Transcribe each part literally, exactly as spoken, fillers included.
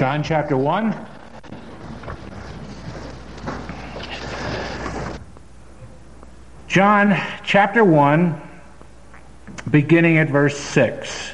John chapter one. John chapter one, beginning at verse six.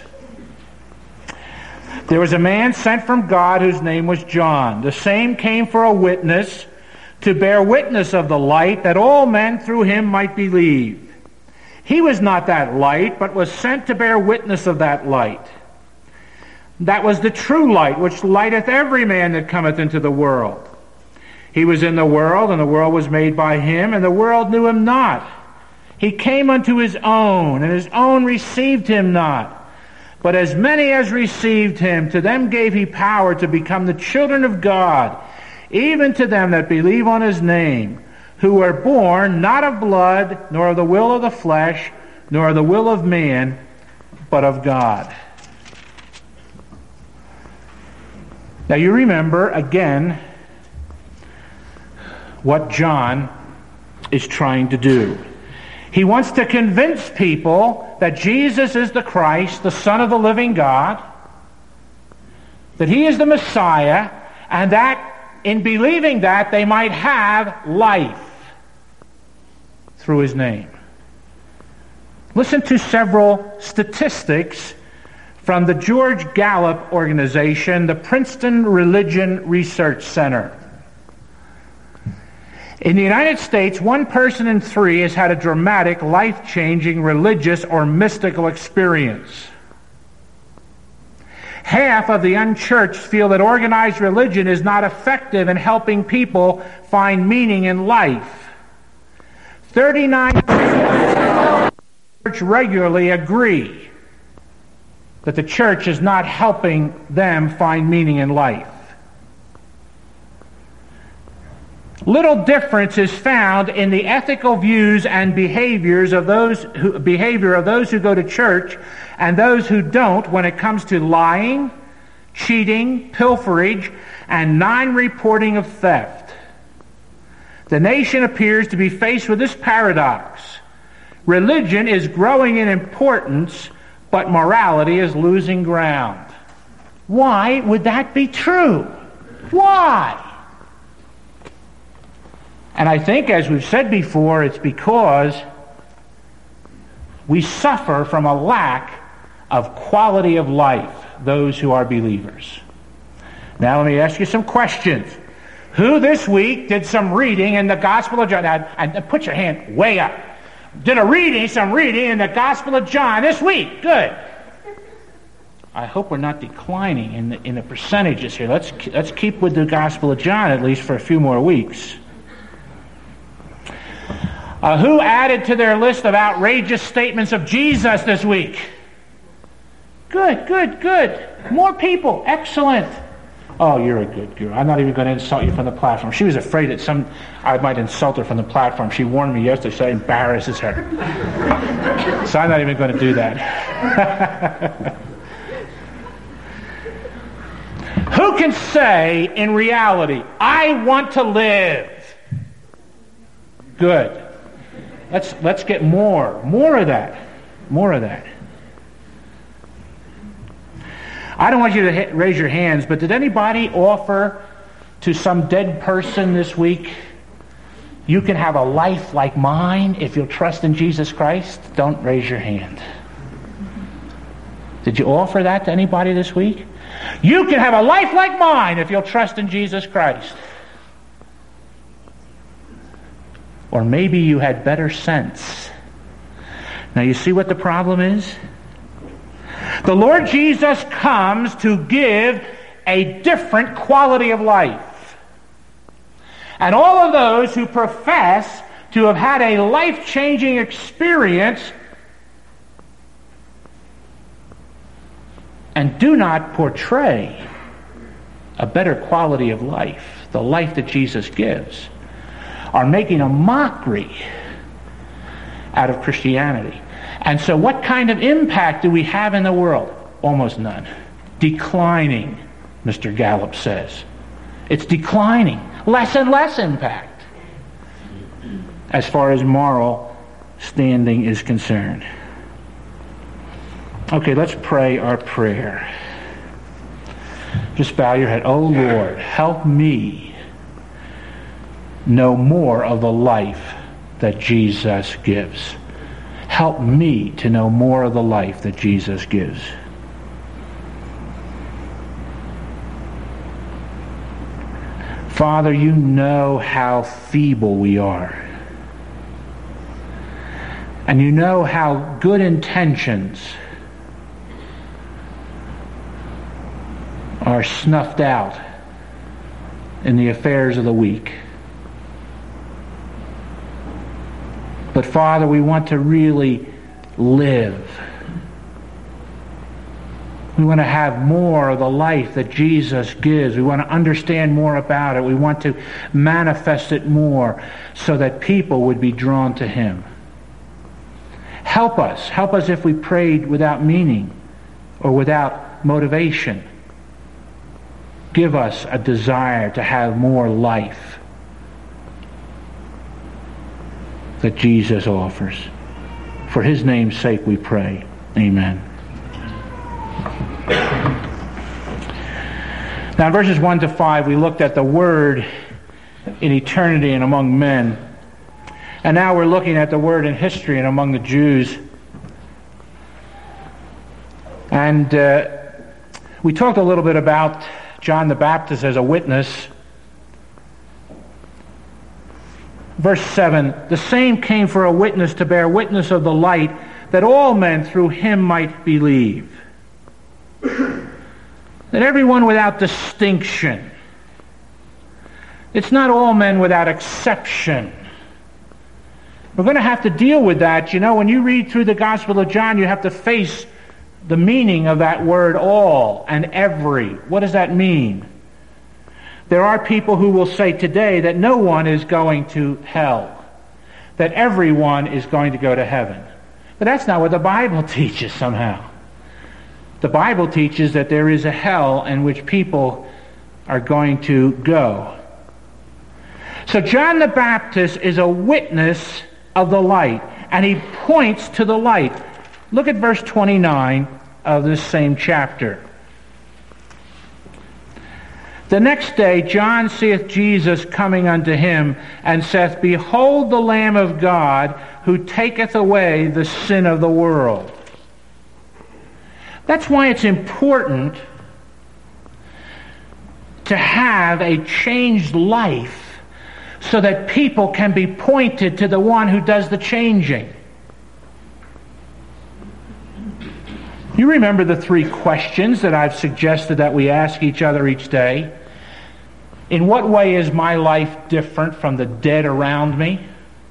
There was a man sent from God whose name was John. The same came for a witness, to bear witness of the light, that all men through him might believe. He was not that light, but was sent to bear witness of that light. That was the true light, which lighteth every man that cometh into the world. He was in the world, and the world was made by him, and the world knew him not. He came unto his own, and his own received him not. But as many as received him, to them gave he power to become the children of God, even to them that believe on his name, who were born not of blood, nor of the will of the flesh, nor of the will of man, but of God. Now you remember, again, what John is trying to do. He wants to convince people that Jesus is the Christ, the Son of the living God, that he is the Messiah, and that in believing that they might have life through his name. Listen to several statistics from the George Gallup organization, the Princeton Religion Research Center. In the United States, one person in three has had a dramatic, life-changing religious or mystical experience. Half of the unchurched feel that organized religion is not effective in helping people find meaning in life. thirty-nine percent of the church regularly agree that the church is not helping them find meaning in life. Little difference is found in the ethical views and behaviors of those who, behavior of those who go to church and those who don't when it comes to lying, cheating, pilferage, and non-reporting of theft. The nation appears to be faced with this paradox. Religion is growing in importance, but morality is losing ground. Why would that be true? Why? And I think, as we've said before, it's because we suffer from a lack of quality of life, those who are believers. Now let me ask you some questions. Who this week did some reading in the Gospel of John? And, and put your hand way up. Did a reading, some reading in the Gospel of John this week? Good. I hope we're not declining in the, in the percentages here. Let's let's keep with the Gospel of John at least for a few more weeks. Uh, who added to their list of outrageous statements of Jesus this week? Good, good, good. More people. Excellent. Oh, you're a good girl. I'm not even going to insult you from the platform. She was afraid that some I might insult her from the platform. She warned me yesterday, so it embarrasses her. So I'm not even going to do that. Who can say in reality, I want to live? Good. Let's let's get more. More of that. More of that. I don't want you to hit, raise your hands, but did anybody offer to some dead person this week, you can have a life like mine if you'll trust in Jesus Christ? Don't raise your hand. Did you offer that to anybody this week? You can have a life like mine if you'll trust in Jesus Christ. Or maybe you had better sense. Now you see what the problem is? The Lord Jesus comes to give a different quality of life. And all of those who profess to have had a life-changing experience and do not portray a better quality of life, the life that Jesus gives, are making a mockery out of Christianity. And so what kind of impact do we have in the world? Almost none. Declining, Mister Gallup says. It's declining. Less and less impact as far as moral standing is concerned. Okay, let's pray our prayer. Just bow your head. Oh Lord, help me know more of the life that Jesus gives. Help me to know more of the life that Jesus gives. Father, you know how feeble we are. And you know how good intentions are snuffed out in the affairs of the week. But Father, we want to really live. We want to have more of the life that Jesus gives. We want to understand more about it. We want to manifest it more so that people would be drawn to Him. Help us. Help us if we prayed without meaning or without motivation. Give us a desire to have more life that Jesus offers. For His name's sake we pray. Amen. Now in verses one to five we looked at the Word in eternity and among men. And now we're looking at the Word in history and among the Jews. And uh, we talked a little bit about John the Baptist as a witness. Verse seven, the same came for a witness to bear witness of the light, that all men through him might believe. That everyone without distinction. It's not all men without exception. We're going to have to deal with that. You know, when you read through the Gospel of John, you have to face the meaning of that word all and every. What does that mean? There are people who will say today that no one is going to hell, that everyone is going to go to heaven. But that's not what the Bible teaches somehow. The Bible teaches that there is a hell in which people are going to go. So John the Baptist is a witness of the light, and he points to the light. Look at verse twenty-nine of this same chapter. The next day John seeth Jesus coming unto him, and saith, Behold the Lamb of God, who taketh away the sin of the world. That's why it's important to have a changed life so that people can be pointed to the one who does the changing. You remember the three questions that I've suggested that we ask each other each day. In what way is my life different from the dead around me?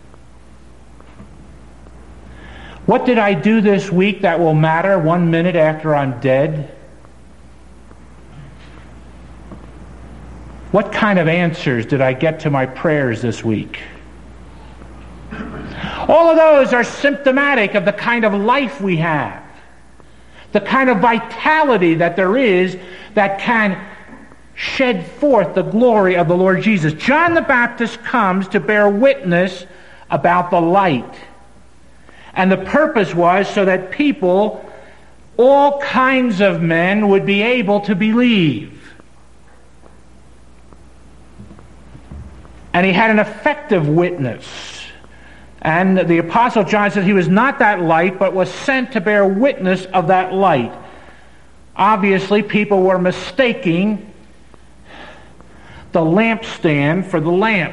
What did I do this week that will matter one minute after I'm dead? What kind of answers did I get to my prayers this week? All of those are symptomatic of the kind of life we have, the kind of vitality that there is that can shed forth the glory of the Lord Jesus. John the Baptist comes to bear witness about the light. And the purpose was so that people, all kinds of men, would be able to believe. And he had an effective witness. And the Apostle John said he was not that light, but was sent to bear witness of that light. Obviously, people were mistaking the lampstand for the lamp.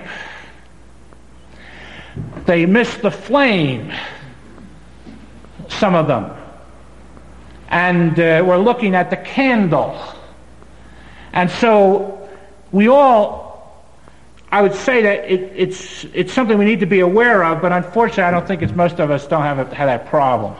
They missed the flame, some of them. And uh, we're looking at the candle. And so we all, I would say that it, it's it's something we need to be aware of, but unfortunately I don't think it's most of us don't have, a, have that problem.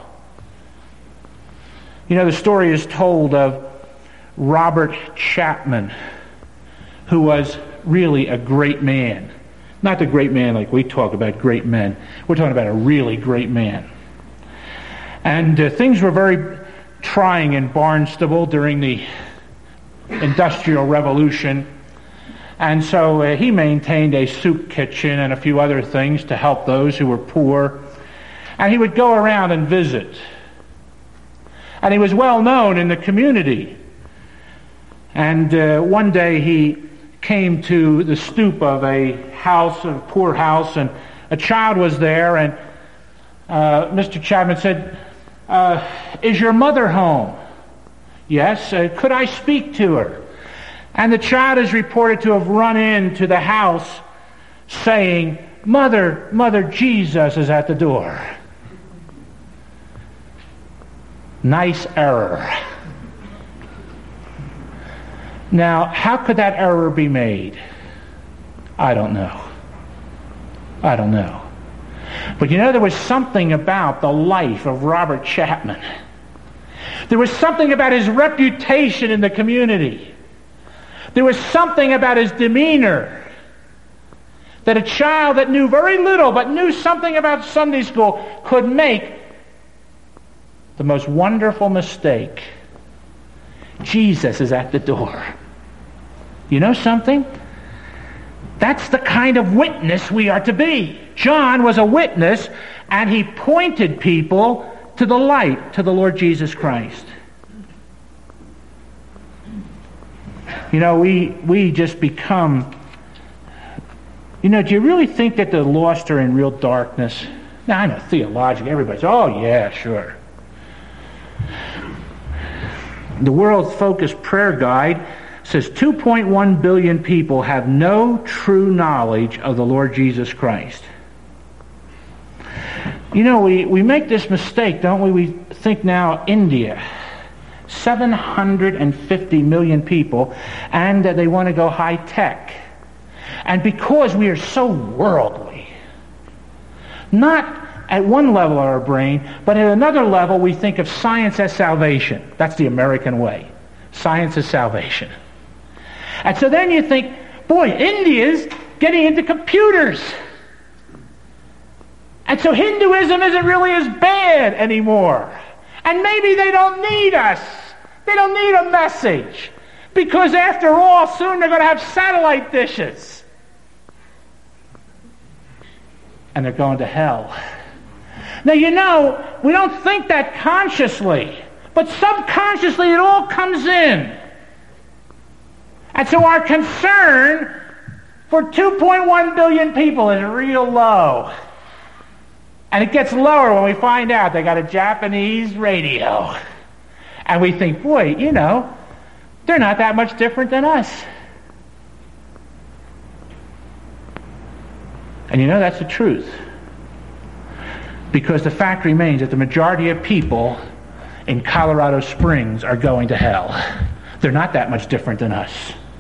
You know, the story is told of Robert Chapman, who was really a great man. Not the great man like we talk about great men. We're talking about a really great man. And uh, things were very trying in Barnstable during the Industrial Revolution. And so uh, he maintained a soup kitchen and a few other things to help those who were poor. And he would go around and visit. And he was well known in the community. And uh, one day he came to the stoop of a house, a poor house, and a child was there, and uh, Mister Chapman said, uh, is your mother home? Yes. Uh, could I speak to her? And the child is reported to have run into the house saying, Mother, Mother, Jesus is at the door. Nice error. Now, how could that error be made? I don't know. I don't know. But you know, there was something about the life of Robert Chapman. There was something about his reputation in the community. There was something about his demeanor that a child that knew very little but knew something about Sunday school could make the most wonderful mistake. Jesus is at the door. You know something? That's the kind of witness we are to be. John was a witness, and he pointed people to the light, to the Lord Jesus Christ. You know, we we just become... You know, do you really think that the lost are in real darkness? Now, I know theologically, everybody's, oh yeah, sure. The World Focus Prayer Guide says two point one billion people have no true knowledge of the Lord Jesus Christ. You know, we, we make this mistake, don't we? We think now India, seven hundred fifty million people, and uh, they want to go high tech. And because we are so worldly, not at one level of our brain, but at another level we think of science as salvation. That's the American way. Science is salvation. And so then you think, boy, India's getting into computers. And so Hinduism isn't really as bad anymore. And maybe they don't need us. They don't need a message. Because after all, soon they're going to have satellite dishes. And they're going to hell. Now, you know, we don't think that consciously, but subconsciously it all comes in. And so our concern for two point one billion people is real low. And it gets lower when we find out they got a Japanese radio. And we think, boy, you know, they're not that much different than us. And you know, that's the truth. Because the fact remains that the majority of people in Colorado Springs are going to hell. They're not that much different than us.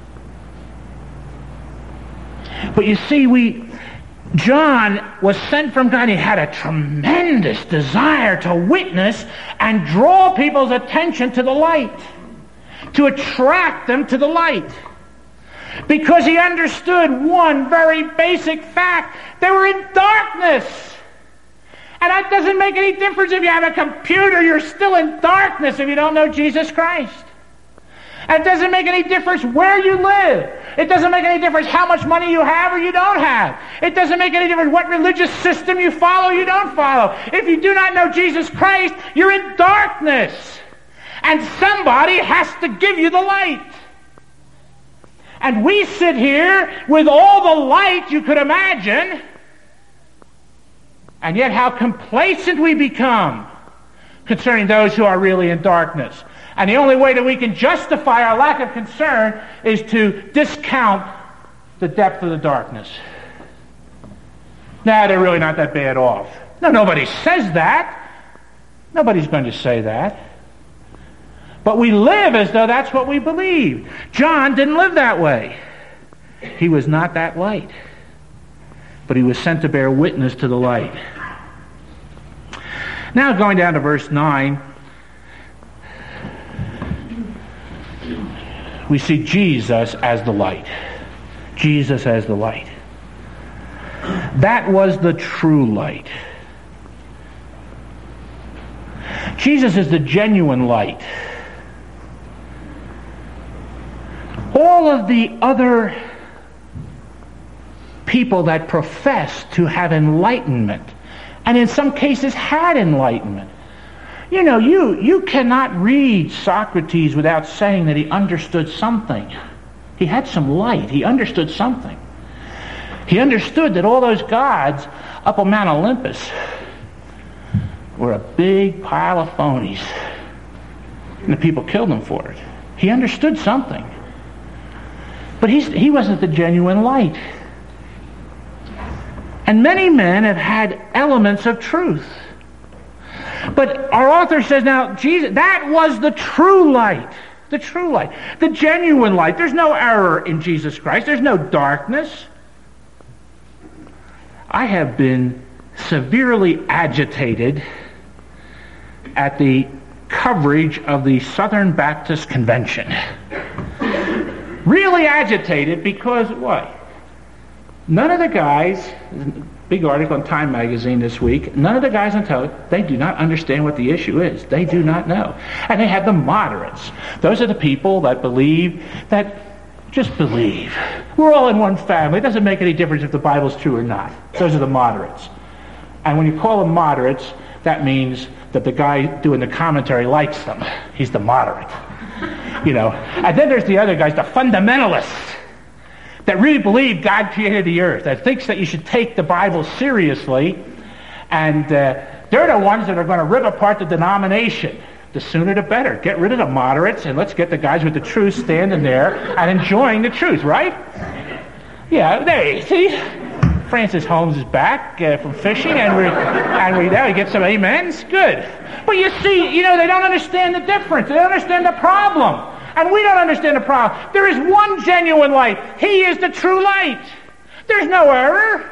But you see, we John was sent from God. He had a tremendous desire to witness and draw people's attention to the light, to attract them to the light. Because he understood one very basic fact. They were in darkness. And that doesn't make any difference if you have a computer. You're still in darkness if you don't know Jesus Christ. And it doesn't make any difference where you live. It doesn't make any difference how much money you have or you don't have. It doesn't make any difference what religious system you follow or you don't follow. If you do not know Jesus Christ, you're in darkness. And somebody has to give you the light. And we sit here with all the light you could imagine, and yet how complacent we become concerning those who are really in darkness. And the only way that we can justify our lack of concern is to discount the depth of the darkness. Nah, they're really not that bad off. No, nobody says that. Nobody's going to say that. But we live as though that's what we believe. John didn't live that way. He was not that light. But he was sent to bear witness to the light. Now going down to verse nine, we see Jesus as the light. Jesus as the light. That was the true light. Jesus is the genuine light. All of the other people that profess to have enlightenment, and in some cases had enlightenment, You know, you, you cannot read Socrates without saying that he understood something. He had some light. He understood something. He understood that all those gods up on Mount Olympus were a big pile of phonies. And the people killed him for it. He understood something. But he's, he wasn't the genuine light. And many men have had elements of truth. But our author says now, Jesus, that was the true light. The true light. The genuine light. There's no error in Jesus Christ. There's no darkness. I have been severely agitated at the coverage of the Southern Baptist Convention. Really agitated because what? None of the guys, big article in Time magazine this week, none of the guys on television, they do not understand what the issue is. They do not know. And they have the moderates. Those are the people that believe, that just believe. We're all in one family. It doesn't make any difference if the Bible's true or not. Those are the moderates. And when you call them moderates, that means that the guy doing the commentary likes them. He's the moderate. You know. And then there's the other guys, the fundamentalists, that really believe God created the earth, that thinks that you should take the Bible seriously, and uh, they're the ones that are going to rip apart the denomination. The sooner the better. Get rid of the moderates, and let's get the guys with the truth standing there and enjoying the truth, right? Yeah, there you see. Francis Holmes is back uh, from fishing, and we and we there we get some amens. Good. But you see, you know, they don't understand the difference. They don't understand the problem. And we don't understand the problem. There is one genuine light. He is the true light. There's no error.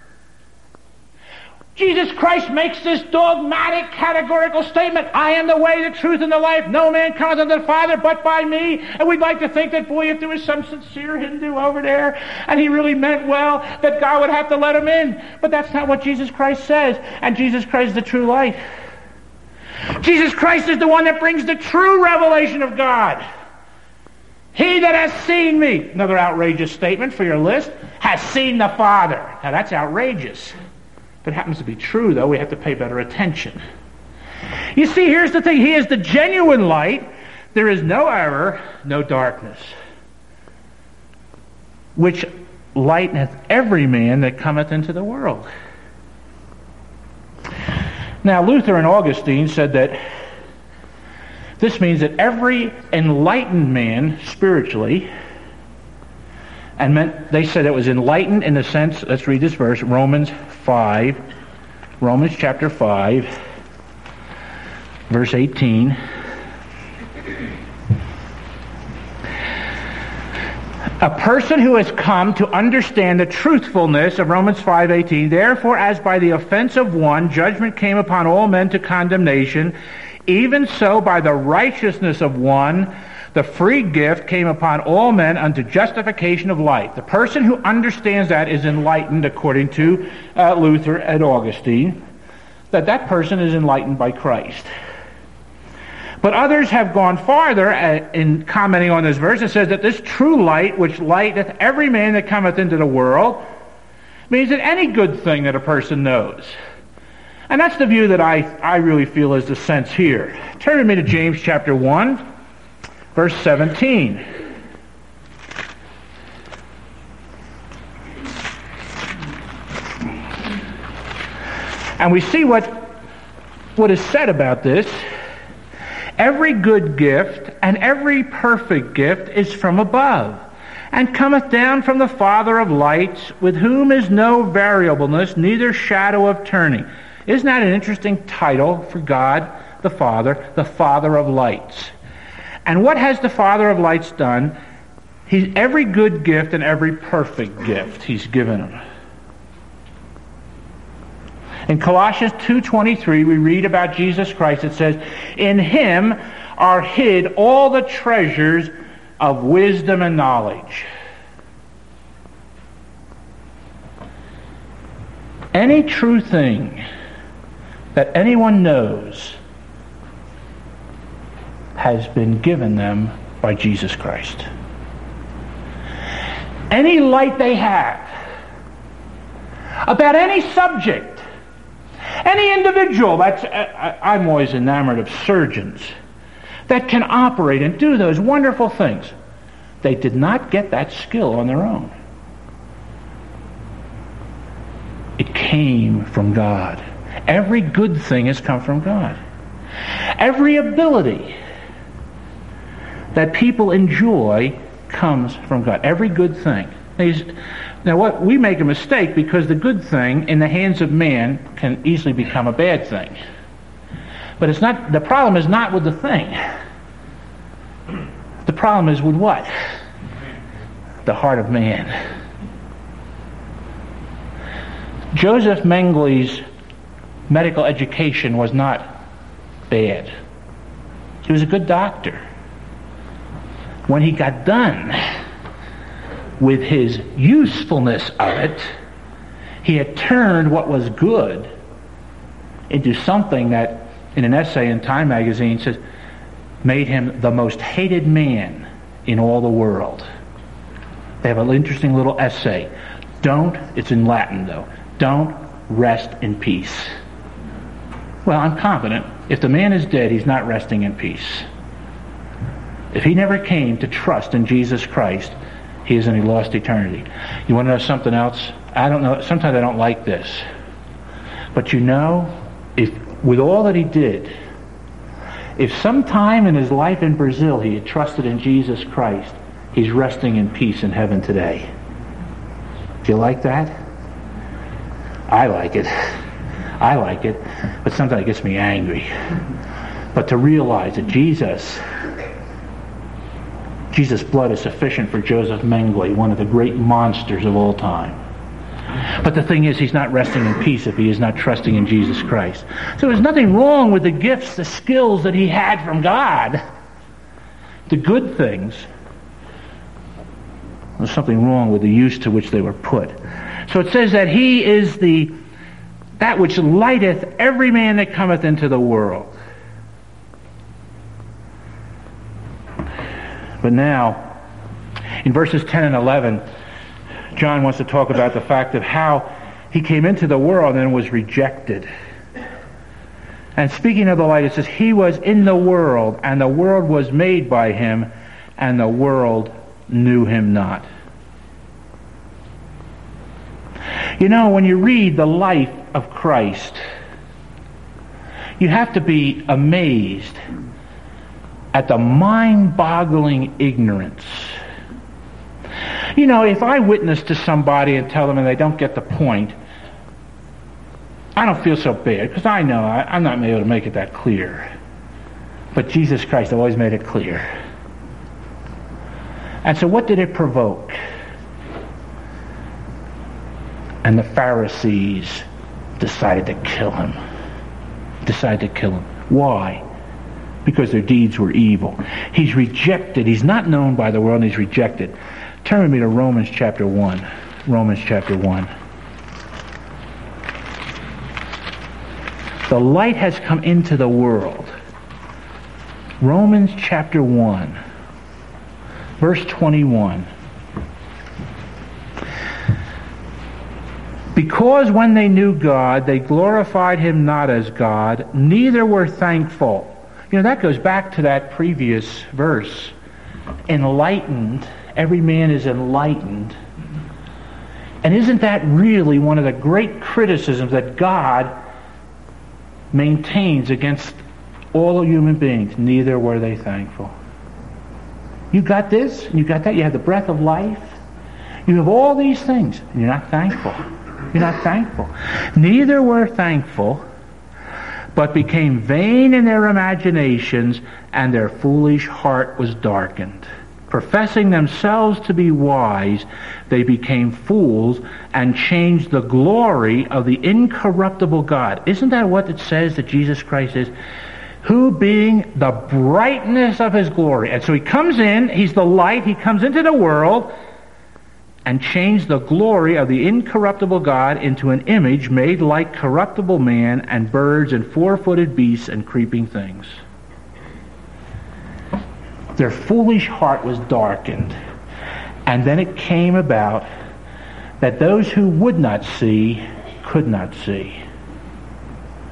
Jesus Christ makes this dogmatic, categorical statement, I am the way, the truth, and the life. No man comes unto the Father but by me. And we'd like to think that, boy, if there was some sincere Hindu over there, and he really meant well, that God would have to let him in. But that's not what Jesus Christ says. And Jesus Christ is the true light. Jesus Christ is the one that brings the true revelation of God. He that has seen me, another outrageous statement for your list, has seen the Father. Now that's outrageous. If it happens to be true, though, we have to pay better attention. You see, here's the thing. He is the genuine light. There is no error, no darkness, which lighteneth every man that cometh into the world. Now, Luther and Augustine said that this means that every enlightened man spiritually, and meant, they said it was enlightened in the sense, let's read this verse, Romans five, Romans chapter five, verse eighteen. A person who has come to understand the truthfulness of Romans five eighteen, therefore as by the offense of one judgment came upon all men to condemnation, even so by the righteousness of one the free gift came upon all men unto justification of life. The person who understands that is enlightened, according to uh, Luther and Augustine, that that person is enlightened by Christ. But others have gone farther uh, in commenting on this verse. It says that this true light, which lighteth every man that cometh into the world, means that any good thing that a person knows. And that's the view that I, I really feel is the sense here. Turn with me to James chapter one. Verse seventeen. And we see what, what is said about this. Every good gift and every perfect gift is from above, and cometh down from the Father of lights, with whom is no variableness, neither shadow of turning. Isn't that an interesting title for God, the Father, the Father of lights? And what has the Father of lights done? He's every good gift and every perfect gift he's given him. In Colossians two twenty-three, we read about Jesus Christ. It says, in him are hid all the treasures of wisdom and knowledge. Any true thing that anyone knows has been given them by Jesus Christ. Any light they have about any subject, Any individual, that's, I, I'm always enamored of surgeons, that can operate and do those wonderful things. They did not get that skill on their own. It came from God. Every good thing has come from God. Every ability that people enjoy comes from God. Every good thing. Now, what we make a mistake because the good thing in the hands of man can easily become a bad thing. But it's not. The problem is not with the thing. The problem is with what? The heart of man. Joseph Mengele's medical education was not bad. He was a good doctor. When he got done with his usefulness of it, he had turned what was good into something that, in an essay in Time magazine, says, made him the most hated man in all the world. They have an interesting little essay. Don't, it's in Latin though, don't rest in peace. Well, I'm confident if the man is dead, he's not resting in peace. If he never came to trust in Jesus Christ, he is in a lost eternity. You want to know something else? I don't know. Sometimes I don't like this. But you know, if with all that he did, if sometime in his life in Brazil he had trusted in Jesus Christ, he's resting in peace in heaven today. Do you like that? I like it. I like it. But sometimes it gets me angry. But to realize that Jesus... Jesus' blood is sufficient for Joseph Mengele, one of the great monsters of all time. But the thing is, he's not resting in peace if he is not trusting in Jesus Christ. So there's nothing wrong with the gifts, the skills that he had from God. The good things. There's something wrong with the use to which they were put. So it says that he is the that which lighteth every man that cometh into the world. But now, in verses ten and eleven, John wants to talk about the fact of how he came into the world and was rejected. And speaking of the light, it says, he was in the world, and the world was made by him, and the world knew him not. You know, when you read the life of Christ, you have to be amazed at the mind-boggling ignorance. You know, if I witness to somebody and tell them and they don't get the point, I don't feel so bad, because I know I, I'm not able to make it that clear. But Jesus Christ always made it clear. And so what did it provoke? And the Pharisees decided to kill him. Decided to kill him. Why? Because their deeds were evil. He's rejected. He's not known by the world, and he's rejected. Turn with me to Romans chapter one. Romans chapter one. The light has come into the world. Romans chapter one, verse twenty-one. Because when they knew God, they glorified him not as God, neither were thankful. You know, that goes back to that previous verse. Enlightened. Every man is enlightened. And isn't that really one of the great criticisms that God maintains against all human beings? Neither were they thankful. You got this, and you got that. You have the breath of life. You have all these things, and you're not thankful. You're not thankful. Neither were thankful, but became vain in their imaginations, and their foolish heart was darkened. Professing themselves to be wise, they became fools and changed the glory of the incorruptible God. Isn't that what it says that Jesus Christ is? Who being the brightness of his glory. And so he comes in, he's the light, he comes into the world and changed the glory of the incorruptible God into an image made like corruptible man and birds and four-footed beasts and creeping things. Their foolish heart was darkened. And then it came about that those who would not see could not see.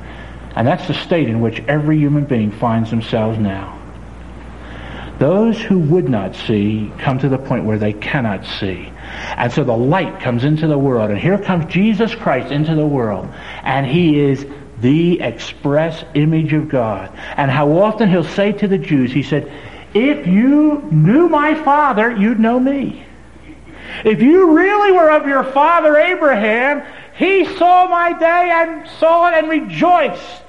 And that's the state in which every human being finds themselves now. Those who would not see come to the point where they cannot see. And so the light comes into the world. And here comes Jesus Christ into the world. And he is the express image of God. And how often he'll say to the Jews, he said, if you knew my Father, you'd know me. If you really were of your father Abraham, he saw my day and saw it and rejoiced.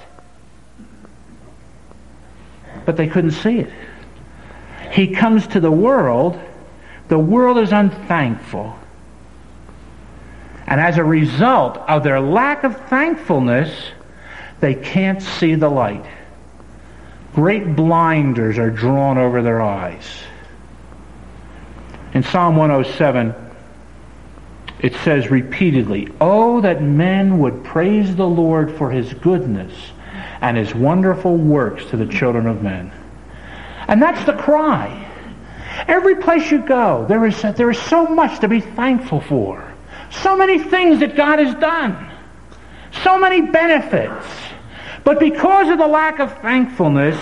But they couldn't see it. He comes to the world. The world is unthankful. And as a result of their lack of thankfulness, they can't see the light. Great blinders are drawn over their eyes. In Psalm one oh seven, it says repeatedly, "Oh, that men would praise the Lord for his goodness and his wonderful works to the children of men." And that's the cry. Every place you go, there is, there is so much to be thankful for. So many things that God has done. So many benefits. But because of the lack of thankfulness,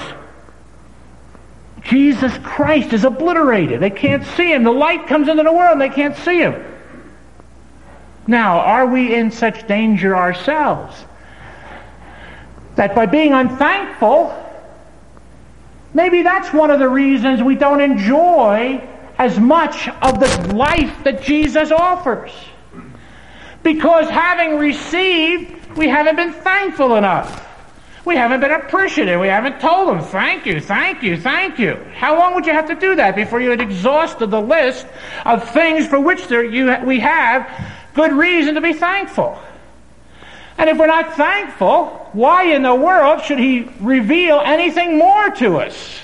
Jesus Christ is obliterated. They can't see him. The light comes into the world and they can't see him. Now, are we in such danger ourselves that by being unthankful, maybe that's one of the reasons we don't enjoy as much of the life that Jesus offers? Because having received, we haven't been thankful enough. We haven't been appreciative. We haven't told him, thank you, thank you, thank you. How long would you have to do that before you had exhausted the list of things for which there you, we have good reason to be thankful? And if we're not thankful, why in the world should he reveal anything more to us?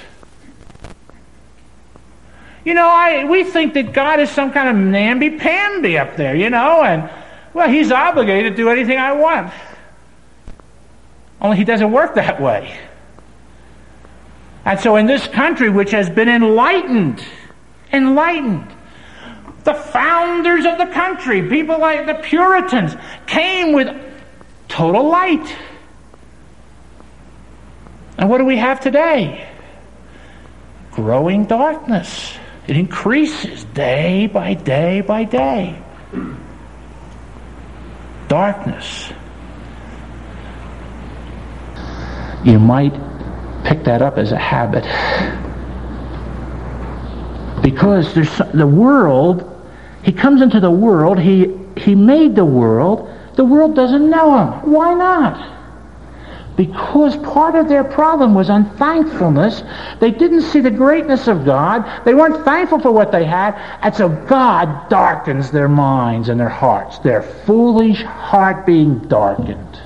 You know, I we think that God is some kind of namby-pamby up there, you know, and, well, he's obligated to do anything I want. Only he doesn't work that way. And so in this country, which has been enlightened, enlightened, the founders of the country, people like the Puritans, came with total light. And what do we have today? Growing darkness. It increases day by day by day. Darkness. You might pick that up as a habit. Because there's the world, he comes into the world, he, he made the world, the world doesn't know him. Why not? Because part of their problem was unthankfulness. They didn't see the greatness of God. They weren't thankful for what they had. And so God darkens their minds and their hearts. Their foolish heart being darkened.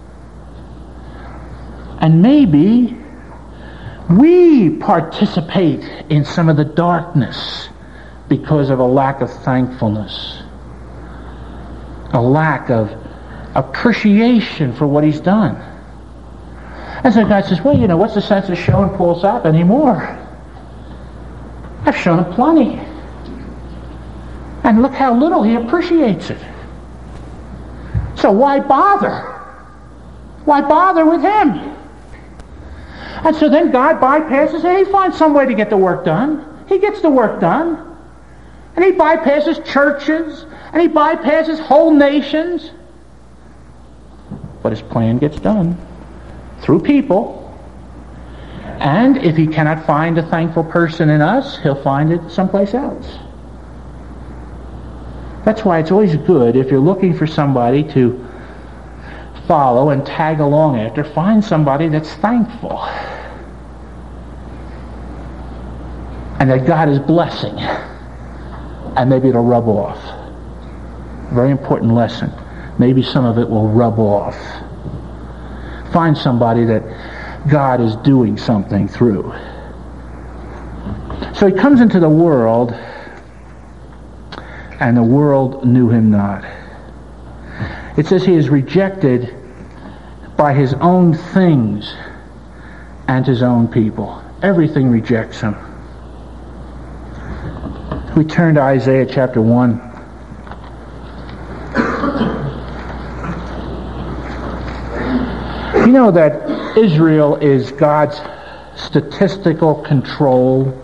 And maybe we participate in some of the darkness because of a lack of thankfulness. A lack of appreciation for what he's done. And so God says, well, you know, what's the sense of showing Paul's up anymore? I've shown him plenty. And look how little he appreciates it. So why bother? Why bother with him? And so then God bypasses it. He finds some way to get the work done. He gets the work done. And he bypasses churches. And he bypasses whole nations. But his plan gets done through people. And if he cannot find a thankful person in us, he'll find it someplace else. That's why it's always good, if you're looking for somebody to follow and tag along after, find somebody that's thankful. And that God is blessing. And maybe it'll rub off. Very important lesson. Maybe some of it will rub off. Find somebody that God is doing something through. So he comes into the world, and the world knew him not. It says he is rejected by his own things and his own people. Everything rejects him. We turn to Isaiah chapter one. You You know that Israel is God's statistical control.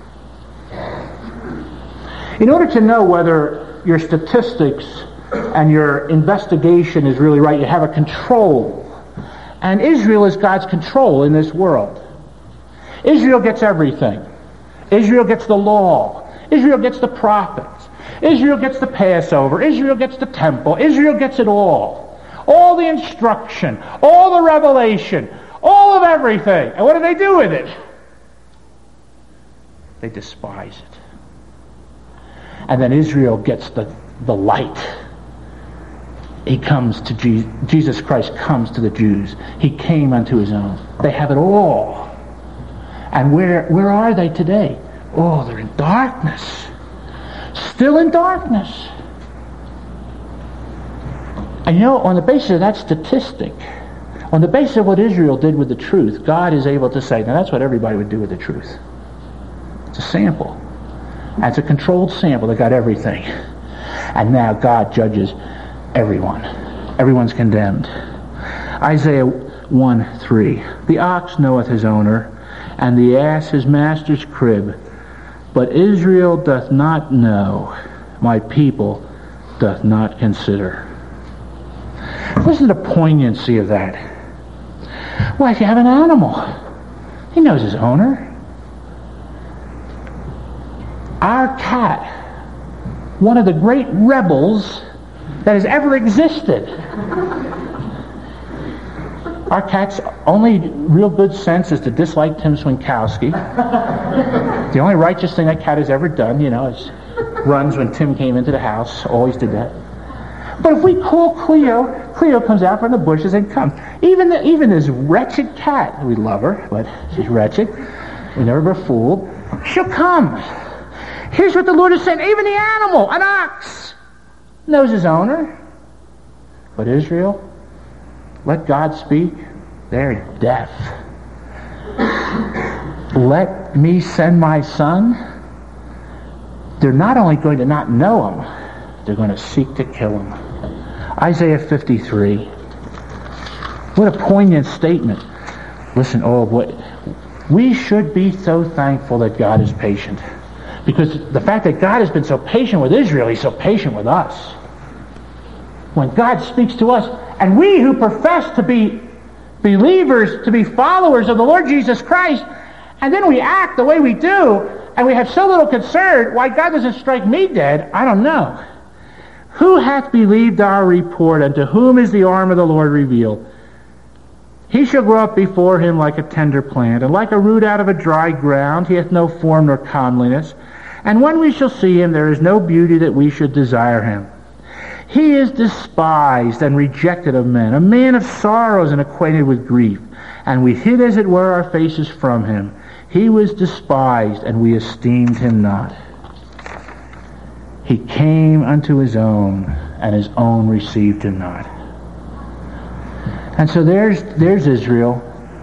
In order to know whether your statistics and your investigation is really right, you have a control. And Israel is God's control in this world. Israel gets everything. Israel gets the law. Israel gets the prophets. Israel gets the Passover. Israel gets the temple. Israel gets it all. All the instruction. All the revelation. All of everything. And what do they do with it? They despise it. And then Israel gets the, the light. He comes to Jesus. Jesus Christ comes to the Jews. He came unto his own. They have it all. And where where are they today? Oh, they're in darkness. Still in darkness. And you know, on the basis of that statistic, on the basis of what Israel did with the truth, God is able to say, now that's what everybody would do with the truth. It's a sample. And it's a controlled sample that got everything. And now God judges everyone. Everyone's condemned. Isaiah one three. The ox knoweth his owner, and the ass his master's crib. But Israel doth not know, my people doth not consider. Listen to the poignancy of that. Well, if you have an animal, he knows his owner. Our cat, one of the great rebels that has ever existed. Our cat's only real good sense is to dislike Tim Swinkowski. The only righteous thing that cat has ever done, you know, is runs when Tim came into the house. Always did that. But if we call Cleo, Cleo comes out from the bushes and comes. Even the, even this wretched cat, we love her, but she's wretched. We never were fooled. She'll come. Here's what the Lord is saying. Even the animal, an ox, knows his owner. But Israel, let God speak. They're deaf. Let me send my son. They're not only going to not know him, they're going to seek to kill him. Isaiah fifty-three. What a poignant statement. Listen, oh, what we should be so thankful that God is patient. Because the fact that God has been so patient with Israel, he's so patient with us. When God speaks to us, and we who profess to be believers, to be followers of the Lord Jesus Christ, and then we act the way we do, and we have so little concern, why God doesn't strike me dead, I don't know. Who hath believed our report, and to whom is the arm of the Lord revealed? He shall grow up before him like a tender plant, and like a root out of a dry ground. He hath no form nor comeliness. And when we shall see him, there is no beauty that we should desire him. He is despised and rejected of men, a man of sorrows and acquainted with grief. And we hid, as it were, our faces from him. He was despised, and we esteemed him not. He came unto his own, and his own received him not. And so there's there's Israel.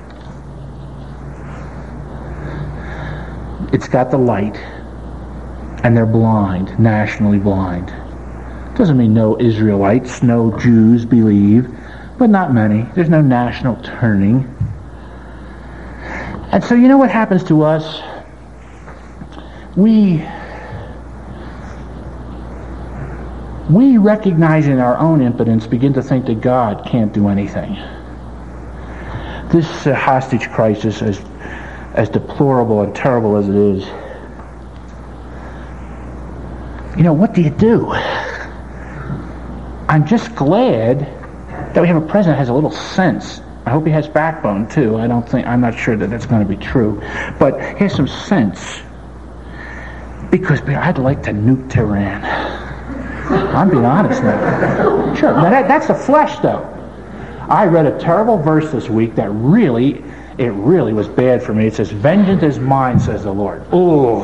It's got the light, and they're blind, nationally blind. Doesn't mean no Israelites, no Jews believe, but not many. There's no national turning. And so you know what happens to us? We we recognizing our own impotence begin to think that God can't do anything. This uh, hostage crisis, as as deplorable and terrible as it is, you know, what do you do? I'm just glad that we have a president that has a little sense. I hope he has backbone too. I don't think, I'm not sure that that's going to be true, but he has some sense. Because I'd like to nuke Tehran. I'm being honest now. Sure. Now that, that's the flesh, though. I read a terrible verse this week that really, it really was bad for me. It says, "Vengeance is mine, says the Lord." Ooh.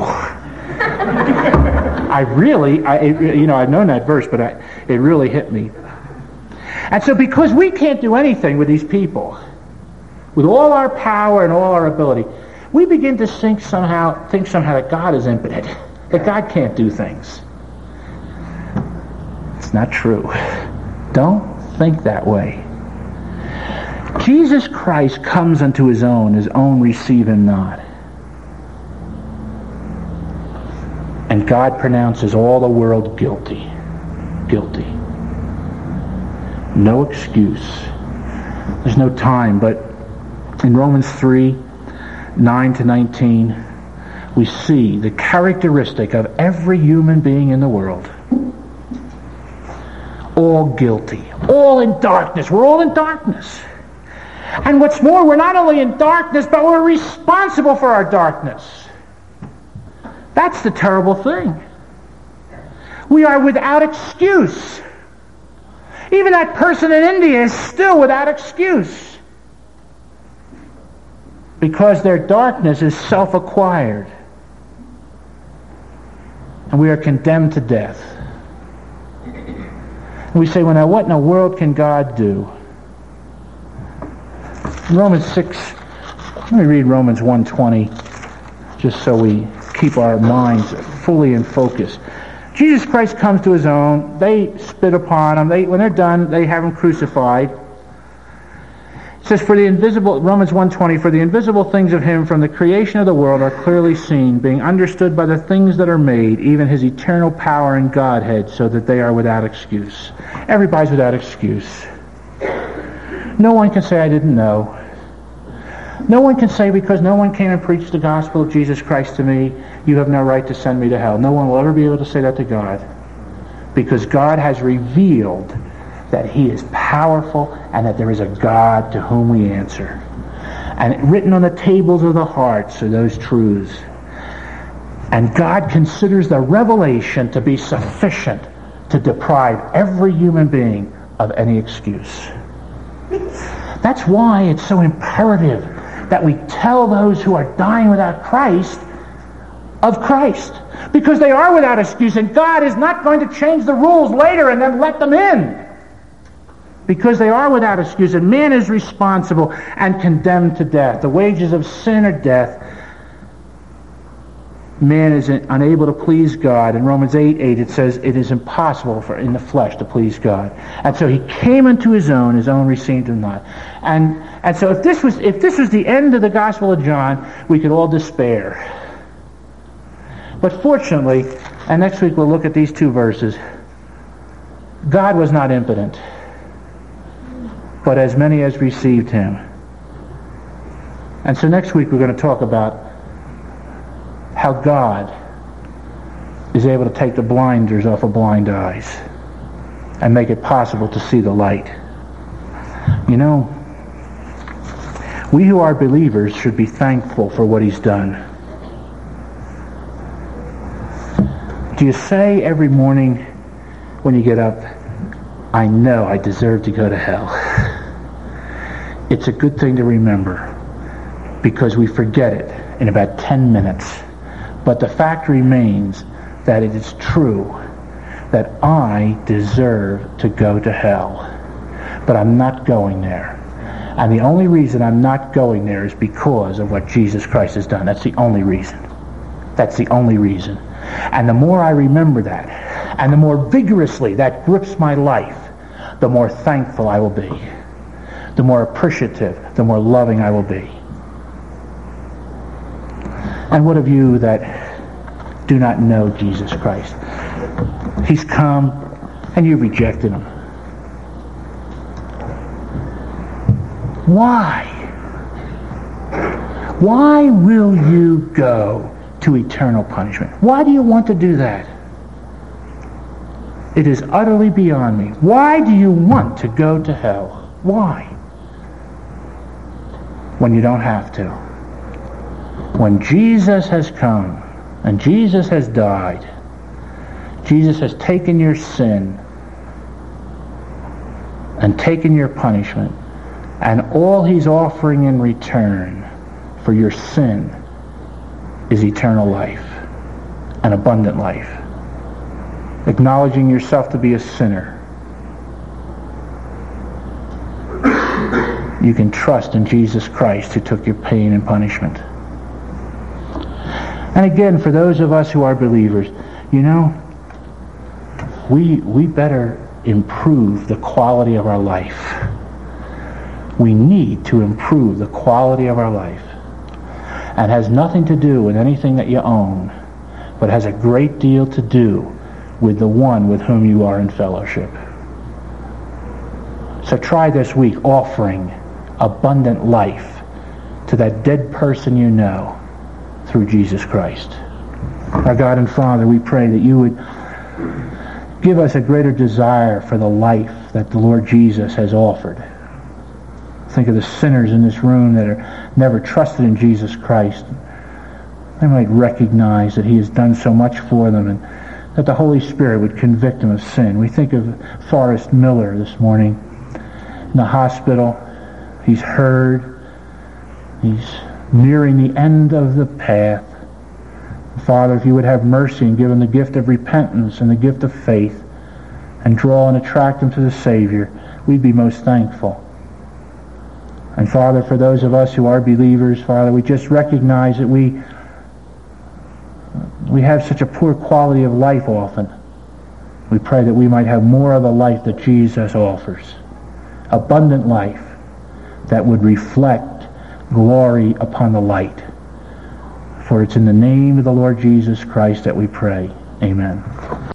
I really, I, it, you know, I've known that verse, but I, it really hit me. And so because we can't do anything with these people, with all our power and all our ability, we begin to think somehow, think somehow that God is impotent, that God can't do things. It's not true. Don't think that way. Jesus Christ comes unto his own, his own receive him not. And God pronounces all the world guilty. Guilty. No excuse. There's no time, but in Romans three, nine to nineteen, we see the characteristic of every human being in the world. All guilty. All in darkness. We're all in darkness. And what's more, we're not only in darkness, but we're responsible for our darkness. That's the terrible thing. We are without excuse. Even that person in India is still without excuse. Because their darkness is self-acquired. And we are condemned to death. And we say, well, now what in the world can God do? Romans six, let me read Romans one twenty, just so we keep our minds fully in focus. Jesus Christ comes to his own. They spit upon him. They, when they're done, they have him crucified. It says, for the invisible, Romans one twenty, for the invisible things of him from the creation of the world are clearly seen, being understood by the things that are made, even his eternal power and Godhead, so that they are without excuse. Everybody's without excuse. No one can say, I didn't know. No one can say, because no one came and preached the gospel of Jesus Christ to me, you have no right to send me to hell. No one will ever be able to say that to God. Because God has revealed that he is powerful and that there is a God to whom we answer. And written on the tables of the hearts are those truths. And God considers the revelation to be sufficient to deprive every human being of any excuse. That's why it's so imperative that we tell those who are dying without Christ of Christ. Because they are without excuse, and God is not going to change the rules later and then let them in. Because they are without excuse, and man is responsible and condemned to death. The wages of sin are death. Man is unable to please God. In Romans eight eight it says, it is impossible for in the flesh to please God. And so he came unto his own, his own received him not. And and so if this was if this was the end of the Gospel of John, we could all despair. But fortunately, and next week we'll look at these two verses, God was not impotent, but as many as received him. And so next week we're going to talk about how God is able to take the blinders off of blind eyes and make it possible to see the light. You know, we who are believers should be thankful for what he's done. Do you say every morning when you get up, I know I deserve to go to hell? It's a good thing to remember, because we forget it in about ten minutes. But the fact remains that it is true that I deserve to go to hell. But I'm not going there. And the only reason I'm not going there is because of what Jesus Christ has done. That's the only reason. That's the only reason. And the more I remember that, and the more vigorously that grips my life, the more thankful I will be. The more appreciative, the more loving I will be. And what of you that do not know Jesus Christ? He's come and you rejected him. Why? Why will you go to eternal punishment? Why do you want to do that? It is utterly beyond me. Why do you want to go to hell? Why? When you don't have to. When Jesus has come and Jesus has died, Jesus has taken your sin and taken your punishment, and all he's offering in return for your sin is eternal life, an abundant life. Acknowledging yourself to be a sinner, you can trust in Jesus Christ who took your pain and punishment. And again, for those of us who are believers, you know, we we better improve the quality of our life. we need to improve the quality of our life. And has nothing to do with anything that you own, but has a great deal to do with the one with whom you are in fellowship. So try this week offering abundant life to that dead person you know through Jesus Christ. Our God and Father, we pray that you would give us a greater desire for the life that the Lord Jesus has offered. Think of the sinners in this room that are never trusted in Jesus Christ. They might recognize that he has done so much for them and that the Holy Spirit would convict them of sin. We think of Forrest Miller this morning in the hospital. He's heard. He's nearing the end of the path. Father, if you would have mercy and give him the gift of repentance and the gift of faith and draw and attract him to the Savior, we'd be most thankful. And Father, for those of us who are believers, Father, we just recognize that we we have such a poor quality of life often. We pray that we might have more of the life that Jesus offers. Abundant life that would reflect glory upon the light. For it's in the name of the Lord Jesus Christ that we pray. Amen.